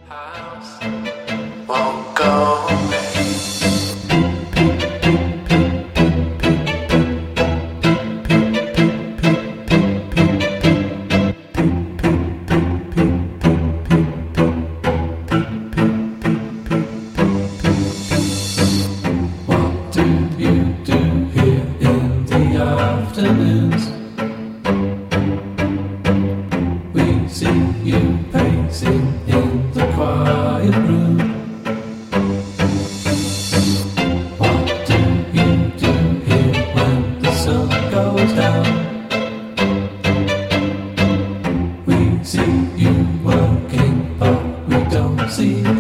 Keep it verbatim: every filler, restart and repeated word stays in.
House won't go away. What do you do here in the afternoons? We see you pacing in the quiet room. What do you do here when the sun goes down? We see you working, but we don't see